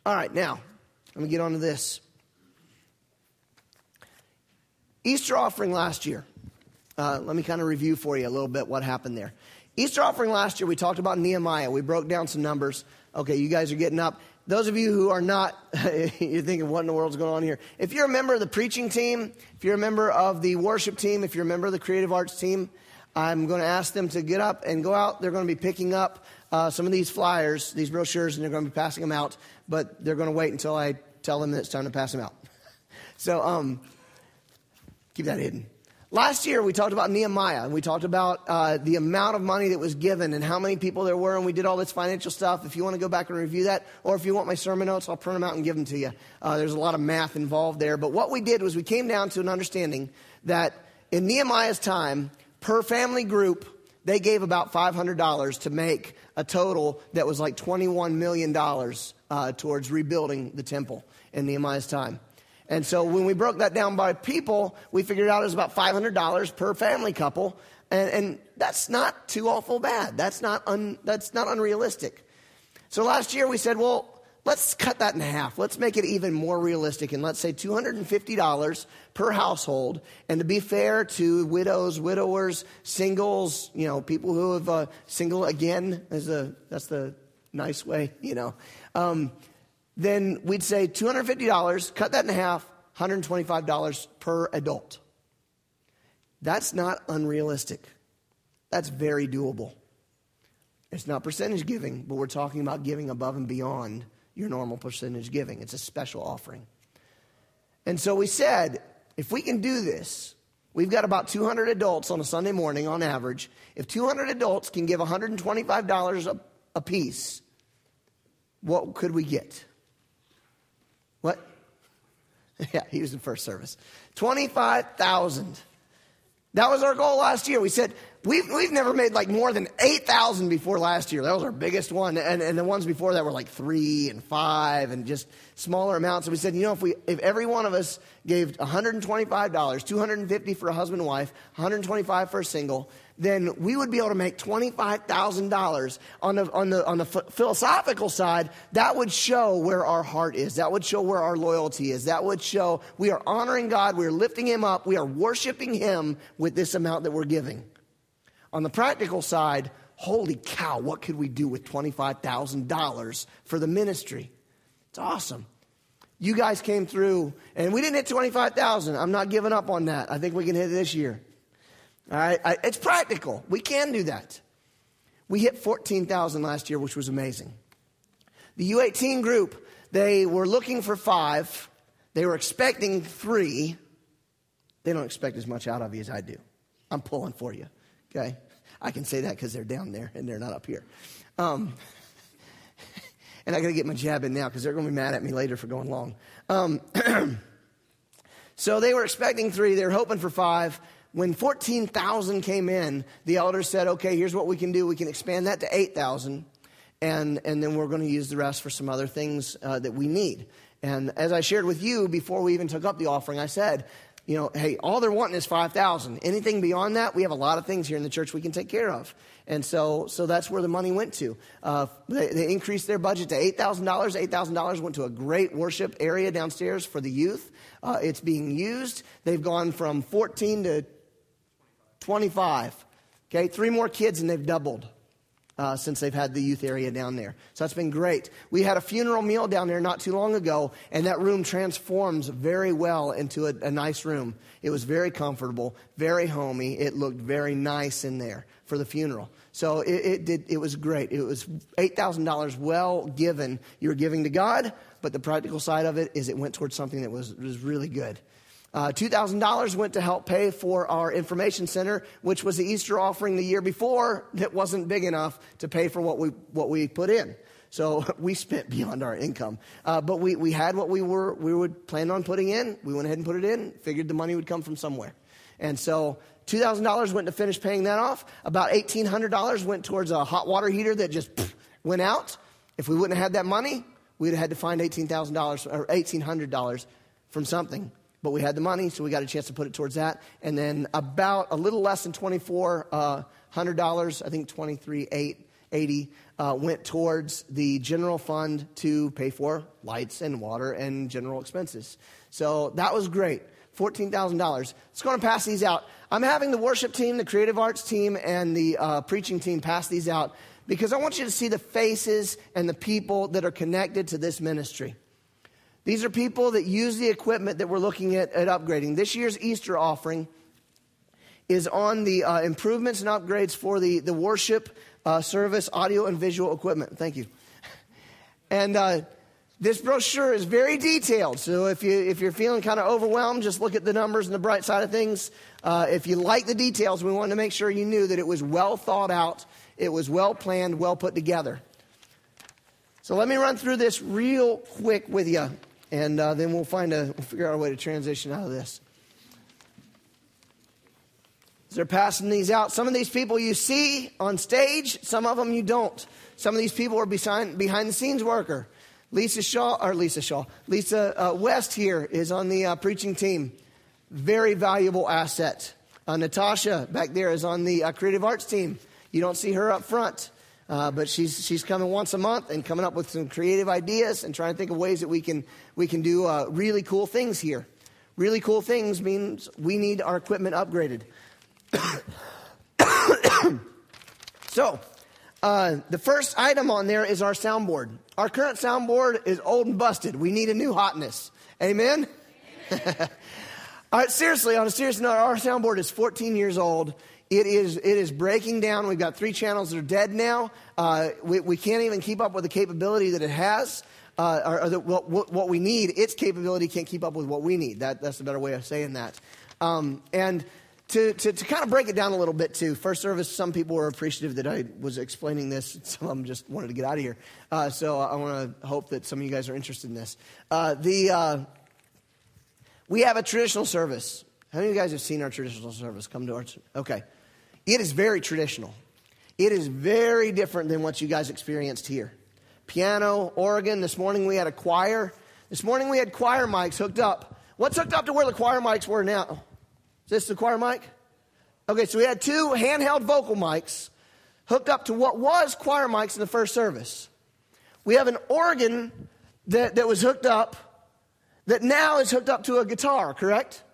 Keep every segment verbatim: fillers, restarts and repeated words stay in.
All right, now, let me get on to this. Easter offering last year. Uh, let me kind of review for you a little bit what happened there. Easter offering last year, we talked about Nehemiah. We broke down some numbers. Okay, you guys are getting up. Those of you who are not, you're thinking, what in the world's going on here? If you're a member of the preaching team, if you're a member of the worship team, if you're a member of the creative arts team, I'm going to ask them to get up and go out. They're going to be picking up uh, some of these flyers, these brochures, and they're going to be passing them out. But they're going to wait until I tell them that it's time to pass them out. So um, keep that hidden. Last year, we talked about Nehemiah, and we talked about uh, the amount of money that was given and how many people there were, and we did all this financial stuff. If you want to go back and review that, or if you want my sermon notes, I'll print them out and give them to you. Uh, there's a lot of math involved there. But what we did was we came down to an understanding that in Nehemiah's time, per family group, they gave about five hundred dollars to make a total that was like twenty-one million dollars uh, towards rebuilding the temple in Nehemiah's time. And so when we broke that down by people, we figured out it was about five hundred dollars per family couple. And, and that's not too awful bad. That's not un, that's not unrealistic. So last year we said, well, let's cut that in half. Let's make it even more realistic. And let's say two hundred fifty dollars per household. And to be fair to widows, widowers, singles, you know, people who have uh, single again, is a, that's the nice way, you know. Um Then we'd say two hundred fifty dollars, cut that in half, one hundred twenty-five dollars per adult. That's not unrealistic. That's very doable. It's not percentage giving, but we're talking about giving above and beyond your normal percentage giving. It's a special offering. And so we said, if we can do this, we've got about two hundred adults on a Sunday morning on average. If two hundred adults can give one hundred twenty-five dollars a, a piece, what could we get? What? Yeah, he was in first service. twenty-five thousand. That was our goal last year. We said, we've, we've never made like more than eight thousand before last year. That was our biggest one. And, and the ones before that were like three and five and just smaller amounts. And we said, you know, if we if every one of us gave one hundred twenty-five dollars, two hundred fifty dollars for a husband and wife, one hundred twenty-five dollars for a single, then we would be able to make twenty-five thousand dollars. On the on the on the philosophical side, that would show where our heart is. That would show where our loyalty is. That would show we are honoring God, we are lifting him up, we are worshiping him with this amount that we're giving. On the practical side, holy cow, what could we do with twenty-five thousand dollars for the ministry? It's awesome. You guys came through, and we didn't hit twenty-five thousand. I'm not giving up on that. I think we can hit it this year. All right, I, it's practical. We can do that. We hit fourteen thousand last year, which was amazing. The U eighteen group, they were looking for five. They were expecting three. They don't expect as much out of you as I do. I'm pulling for you, okay? I can say that because they're down there and they're not up here. Um, and I got to get my jab in now because they're going to be mad at me later for going long. Um, so they were expecting three. They were hoping for five. When fourteen thousand came in, the elders said, okay, here's what we can do. We can expand that to eight thousand, and, and then we're going to use the rest for some other things uh, that we need. And as I shared with you before we even took up the offering, I said, you know, hey, all they're wanting is five thousand. Anything beyond that, we have a lot of things here in the church we can take care of. And so so that's where the money went to. Uh, they, they increased their budget to eight thousand dollars. eight thousand dollars went to a great worship area downstairs for the youth. Uh, it's being used. They've gone from fourteen to twenty-five. Okay, three more kids and they've doubled uh, since they've had the youth area down there. So that's been great. We had a funeral meal down there not too long ago, and that room transforms very well into a, a nice room. It was very comfortable, very homey. It looked very nice in there for the funeral. So it, it did. It was great. It was eight thousand dollars well given. You were giving to God, but the practical side of it is it went towards something that was, was really good. Uh, two thousand dollars went to help pay for our information center, which was the Easter offering the year before that wasn't big enough to pay for what we what we put in. So we spent beyond our income. Uh, but we, we had what we were we would plan on putting in. We went ahead and put it in, figured the money would come from somewhere. And so two thousand dollars went to finish paying that off. About eighteen hundred dollars went towards a hot water heater that just pff, went out. If we wouldn't have had that money, we'd have had to find eighteen thousand dollars or eighteen hundred dollars from something. But we had the money, so we got a chance to put it towards that. And then about a little less than twenty-four hundred dollars, I think twenty-three thousand eight hundred eighty dollars, uh, went towards the general fund to pay for lights and water and general expenses. So that was great. fourteen thousand dollars. Let's go and pass these out. I'm having the worship team, the creative arts team, and the uh, preaching team pass these out because I want you to see the faces and the people that are connected to this ministry. These are people that use the equipment that we're looking at, at upgrading. This year's Easter offering is on the uh, improvements and upgrades for the, the worship uh, service, audio and visual equipment. Thank you. And uh, this brochure is very detailed. So if, you, if you're feeling kind of overwhelmed, just look at the numbers and the bright side of things. Uh, if you like the details, we wanted to make sure you knew that it was well thought out. It was well planned, well put together. So let me run through this real quick with you. And uh, then we'll find a, we'll figure out a way to transition out of this. As they're passing these out, some of these people you see on stage, some of them you don't. Some of these people are behind, behind the scenes worker. Lisa Shaw, or Lisa Shaw, Lisa uh, West here is on the uh, preaching team. Very valuable asset. Uh, Natasha back there is on the uh, creative arts team. You don't see her up front. Uh, but she's she's coming once a month and coming up with some creative ideas and trying to think of ways that we can we can do uh, really cool things here. Really cool things means we need our equipment upgraded. So, uh, the first item on there is our soundboard. Our current soundboard is old and busted. We need a new hotness. Amen? Amen. All right, seriously, on a serious note, our soundboard is fourteen years old. It is it is breaking down. We've got three channels that are dead now. Uh, we, we can't even keep up with the capability that it has, uh, or, or the, what, what we need. Its capability can't keep up with what we need. That, that's a better way of saying that. Um, and to, to, to kind of break it down a little bit, too, first service, some people were appreciative that I was explaining this. Some of them just wanted to get out of here. Uh, so I want to hope that some of you guys are interested in this. Uh, the uh, we have a traditional service. How many of you guys have seen our traditional service? Come to our... Okay. It is very traditional. It is very different than what you guys experienced here. Piano, organ. This morning we had a choir. This morning we had choir mics hooked up. What's hooked up to where the choir mics were now? Is this the choir mic? Okay, so we had two handheld vocal mics hooked up to what was choir mics in the first service. We have an organ that, that was hooked up that now is hooked up to a guitar, correct?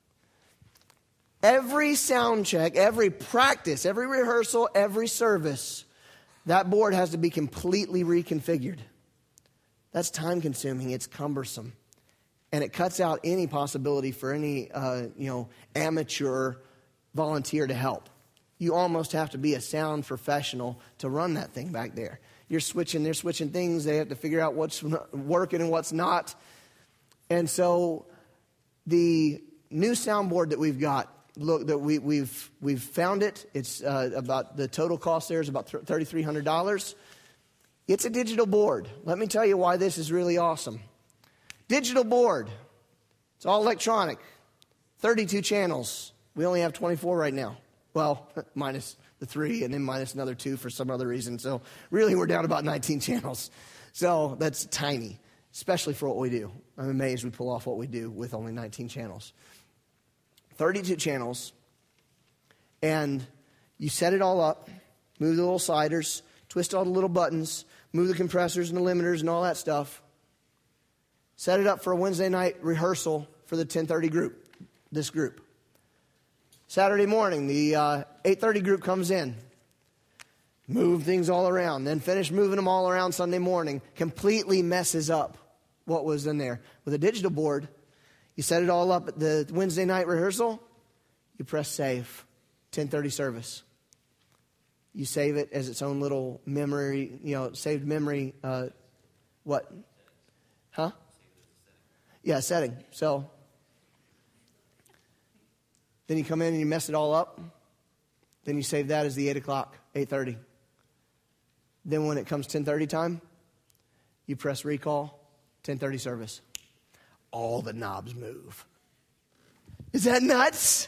Every sound check, every practice, every rehearsal, every service, that board has to be completely reconfigured. That's time consuming. It's cumbersome. And it cuts out any possibility for any, uh, you know, amateur volunteer to help. You almost have to be a sound professional to run that thing back there. You're switching, they're switching things. They have to figure out what's working and what's not. And so the new soundboard that we've got, look, that we, we've we've found it. It's uh, about the total cost there is about thirty-three hundred dollars. It's a digital board. Let me tell you why this is really awesome. Digital board. It's all electronic. thirty-two channels. We only have twenty-four right now. Well, minus the three and then minus another two for some other reason. So really we're down about nineteen channels. So that's tiny, especially for what we do. I'm amazed we pull off what we do with only nineteen channels. thirty-two channels, and you set it all up, move the little sliders, twist all the little buttons, move the compressors and the limiters and all that stuff. Set it up for a Wednesday night rehearsal for the ten thirty group, this group. Saturday morning, the uh, eight thirty group comes in. Move things all around, then finish moving them all around Sunday morning. Completely messes up what was in there. With a digital board, you set it all up at the Wednesday night rehearsal. You press save. ten thirty service. You save it as its own little memory, you know, saved memory. Uh, what? Huh? Yeah, setting. So then you come in and you mess it all up. Then you save that as the eight o'clock, eight thirty. Then when it comes ten thirty time, you press recall, ten thirty service. All the knobs move. Is that nuts?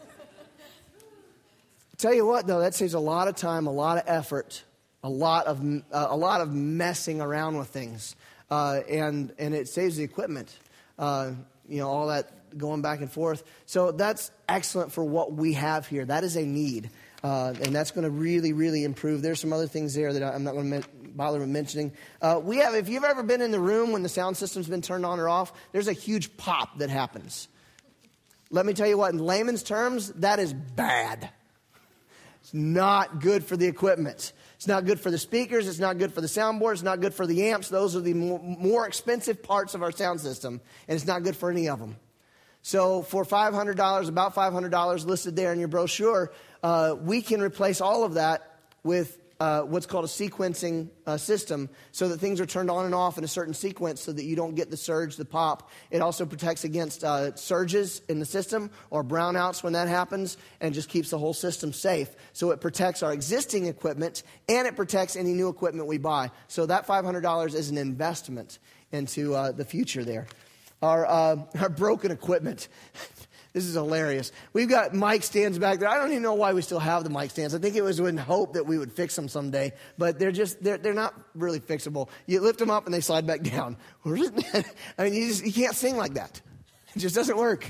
Tell you what, though, that saves a lot of time, a lot of effort, a lot of uh, a lot of messing around with things, uh, and and it saves the equipment. Uh, you know, all that going back and forth. So that's excellent for what we have here. That is a need. Uh, and that's going to really, really improve. There's some other things there that I'm not going to men- bother with mentioning. Uh, we have, if you've ever been in the room when the sound system's been turned on or off, there's a huge pop that happens. Let me tell you what, in layman's terms, that is bad. It's not good for the equipment. It's not good for the speakers. It's not good for the soundboard. It's not good for the amps. Those are the more, more expensive parts of our sound system, and it's not good for any of them. So for five hundred dollars, about five hundred dollars listed there in your brochure, uh, we can replace all of that with uh, what's called a sequencing uh, system so that things are turned on and off in a certain sequence so that you don't get the surge, the pop. It also protects against uh, surges in the system or brownouts when that happens and just keeps the whole system safe. So it protects our existing equipment and it protects any new equipment we buy. So that five hundred dollars is an investment into uh, the future there. Our, uh, our broken equipment. This is hilarious. We've got mic stands back there. I don't even know why we still have the mic stands. I think it was in hope that we would fix them someday, but they're just, they're, they're not really fixable. You lift them up and they slide back down. I mean, you just, you can't sing like that. It just doesn't work.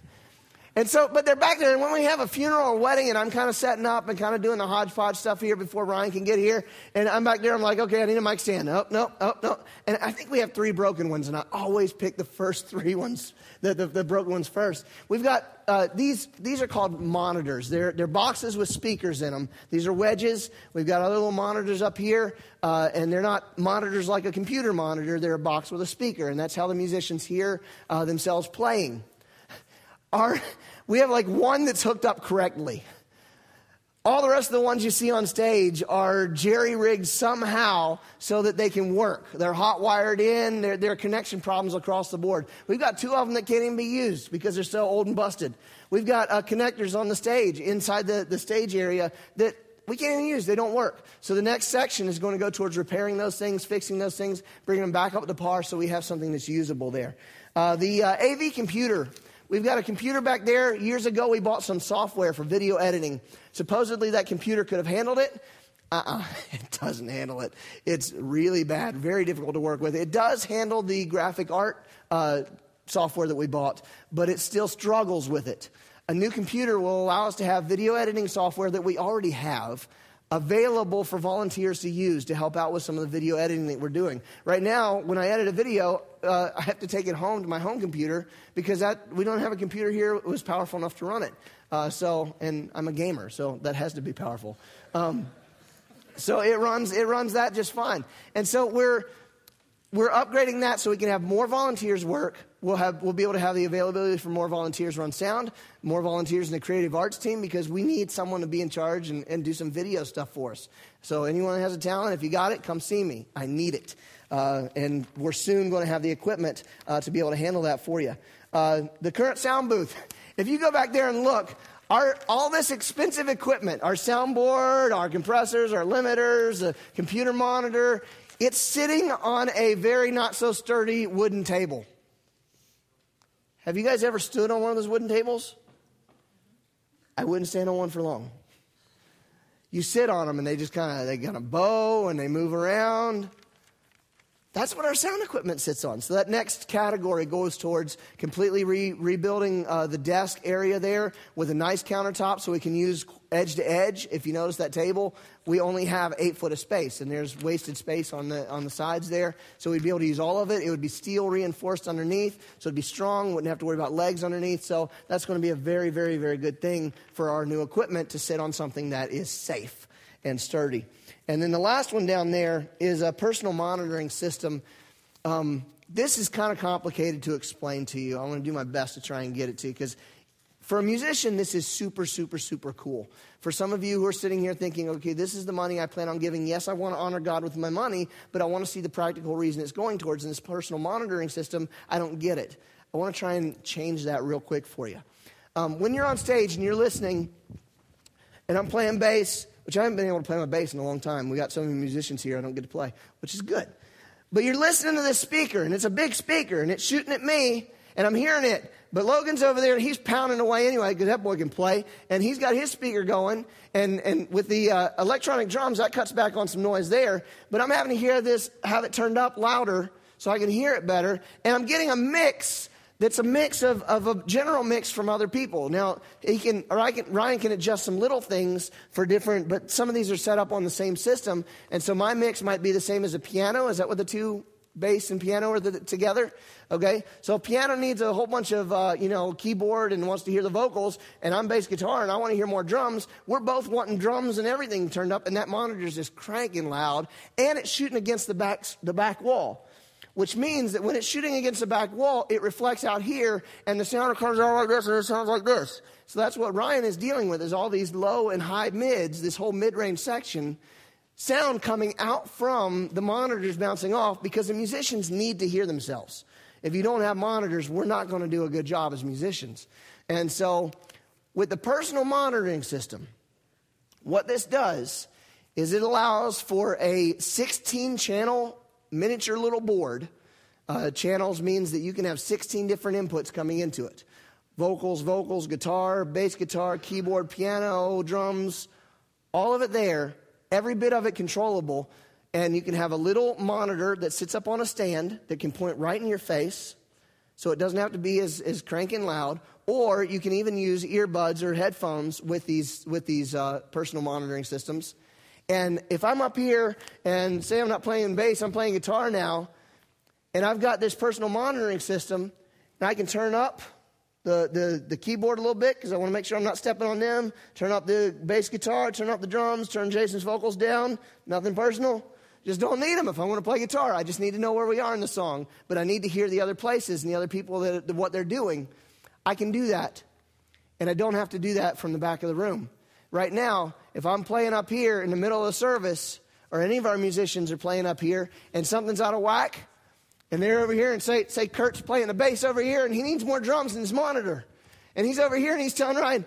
And so, but they're back there, and when we have a funeral or wedding, and I'm kind of setting up and kind of doing the hodgepodge stuff here before Ryan can get here, and I'm back there, I'm like, okay, I need a mic stand. Nope, nope, nope, nope. And I think we have three broken ones, and I always pick the first three ones, the, the, the broken ones first. We've got, uh, these These are called monitors. They're, they're boxes with speakers in them. These are wedges. We've got other little monitors up here, uh, and they're not monitors like a computer monitor. They're a box with a speaker, and that's how the musicians hear uh, themselves playing. Our, we have like one that's hooked up correctly. All the rest of the ones you see on stage are jerry-rigged somehow so that they can work. They're hot-wired in. There, there are connection problems across the board. We've got two of them that can't even be used because they're so old and busted. We've got uh, connectors on the stage, inside the, the stage area, that we can't even use. They don't work. So the next section is going to go towards repairing those things, fixing those things, bringing them back up to par so we have something that's usable there. Uh, the uh, A V computer. We've got a computer back there. Years ago, we bought some software for video editing. Supposedly, that computer could have handled it. Uh-uh, it doesn't handle it. It's really bad, very difficult to work with. It does handle the graphic art uh, software that we bought, but it still struggles with it. A new computer will allow us to have video editing software that we already have available for volunteers to use to help out with some of the video editing that we're doing. Right now, when I edit a video, uh, I have to take it home to my home computer because that we don't have a computer here that was powerful enough to run it. Uh, so, and I'm a gamer, so that has to be powerful. Um, so it runs it runs that just fine. And so we're we're upgrading that so we can have more volunteers work. We'll have we'll be able to have the availability for more volunteers run sound, more volunteers in the creative arts team because we need someone to be in charge and, and do some video stuff for us. So anyone that has a talent, if you got it, come see me. I need it. Uh, and we're soon going to have the equipment uh, to be able to handle that for you. Uh, the current sound booth. If you go back there and look, our, all this expensive equipment, our soundboard, our compressors, our limiters, the computer monitor, it's sitting on a very not so sturdy wooden table. Have you guys ever stood on one of those wooden tables? I wouldn't stand on one for long. You sit on them and they just kind of, they kind of bow and they move around. That's what our sound equipment sits on. So that next category goes towards completely re- rebuilding uh, the desk area there with a nice countertop so we can use edge to edge. If you notice that table, we only have eight foot of space, and there's wasted space on the on the sides there. So we'd be able to use all of it. It would be steel reinforced underneath, so it'd be strong. Wouldn't have to worry about legs underneath. So that's going to be a very, very, very good thing for our new equipment to sit on something that is safe and sturdy. And then the last one down there is a personal monitoring system. Um, this is kind of complicated to explain to you. I'm going to do my best to try and get it to you because for a musician, this is super, super, super cool. For some of you who are sitting here thinking, okay, this is the money I plan on giving. Yes, I want to honor God with my money, but I want to see the practical reason it's going towards. In this personal monitoring system, I don't get it. I want to try and change that real quick for you. Um, when you're on stage and you're listening, and I'm playing bass, which I haven't been able to play my bass in a long time. We got so many musicians here I don't get to play, which is good. But you're listening to this speaker, and it's a big speaker, and it's shooting at me, and I'm hearing it. But Logan's over there, and he's pounding away anyway, because that boy can play. And he's got his speaker going, and, and with the uh, electronic drums, that cuts back on some noise there. But I'm having to hear this, have it turned up louder, so I can hear it better. And I'm getting a mix that's a mix of, of a general mix from other people. Now, he can, or I can, Ryan can adjust some little things for different, but some of these are set up on the same system. And so my mix might be the same as a piano. Is that what the two bass and piano are the, together? Okay. So a piano needs a whole bunch of, uh, you know, keyboard and wants to hear the vocals, and I'm bass guitar and I want to hear more drums. We're both wanting drums and everything turned up, and that monitor is just cranking loud, and it's shooting against the back, the back wall. Which means that when it's shooting against the back wall, it reflects out here, and the sound comes out like this, and it sounds like this. So that's what Ryan is dealing with, is all these low and high mids, this whole mid-range section, sound coming out from the monitors bouncing off, because the musicians need to hear themselves. If you don't have monitors, we're not going to do a good job as musicians. And so with the personal monitoring system, what this does is it allows for a sixteen-channel miniature little board. Uh, channels means that you can have sixteen different inputs coming into it. Vocals, vocals, guitar, bass guitar, keyboard, piano, drums, all of it there, every bit of it controllable. And you can have a little monitor that sits up on a stand that can point right in your face, so it doesn't have to be as, as cranking loud. Or you can even use earbuds or headphones with these, with these uh, personal monitoring systems. And if I'm up here and say I'm not playing bass, I'm playing guitar now, and I've got this personal monitoring system, and I can turn up the, the, the keyboard a little bit because I want to make sure I'm not stepping on them, turn up the bass guitar, turn up the drums, turn Jason's vocals down, nothing personal. Just don't need them if I want to play guitar. I just need to know where we are in the song, but I need to hear the other places and the other people, that what they're doing. I can do that, and I don't have to do that from the back of the room. Right now, if I'm playing up here in the middle of the service, or any of our musicians are playing up here, and something's out of whack, and they're over here, and say, say Kurt's playing the bass over here, and he needs more drums in his monitor. And he's over here, and he's telling Ryan,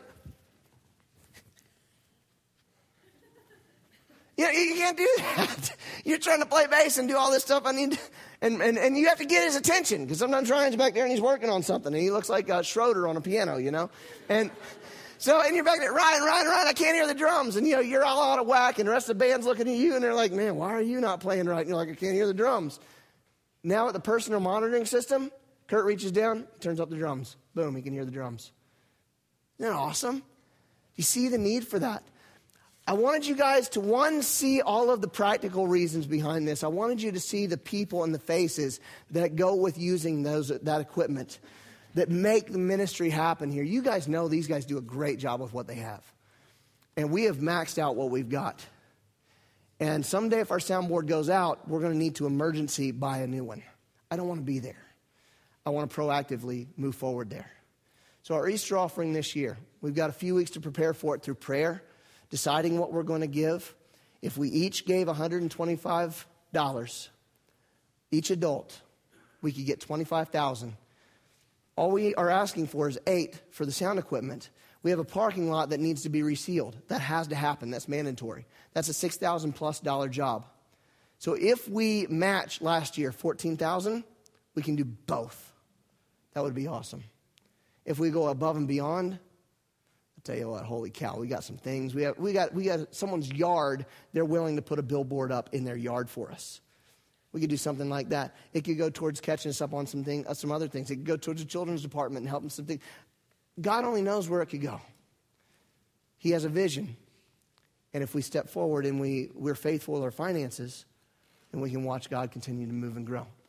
you know, you can't do that. You're trying to play bass and do all this stuff. I need to, and, and, and you have to get his attention, because sometimes Ryan's back there, and he's working on something, and he looks like uh, Schroeder on a piano, you know. And so, and you're back there, Ryan, Ryan, Ryan, I can't hear the drums. And, you know, you're all out of whack, and the rest of the band's looking at you, and they're like, man, why are you not playing right? And you're like, I can't hear the drums. Now with the personal monitoring system, Kurt reaches down, turns up the drums. Boom, he can hear the drums. Isn't that awesome? Do you see the need for that? I wanted you guys to, one, see all of the practical reasons behind this. I wanted you to see the people and the faces that go with using those that equipment, that make the ministry happen here. You guys know these guys do a great job with what they have. And we have maxed out what we've got. And someday if our soundboard goes out, we're going to need to emergency buy a new one. I don't want to be there. I want to proactively move forward there. So our Easter offering this year, we've got a few weeks to prepare for it through prayer, deciding what we're going to give. If we each gave one hundred twenty-five dollars, each adult, we could get twenty-five thousand dollars. All we are asking for is eight for the sound equipment. We have a parking lot that needs to be resealed. That has to happen. That's mandatory. That's a six thousand plus dollar job. So if we match last year fourteen thousand, we can do both. That would be awesome. If we go above and beyond, I'll tell you what, holy cow, we got some things. We have, we got, we got someone's yard. They're willing to put a billboard up in their yard for us. We could do something like that. It could go towards catching us up on some thing, uh, some other things. It could go towards the children's department and helping some things. God only knows where it could go. He has a vision. And if we step forward and we, we're faithful with our finances, then we can watch God continue to move and grow.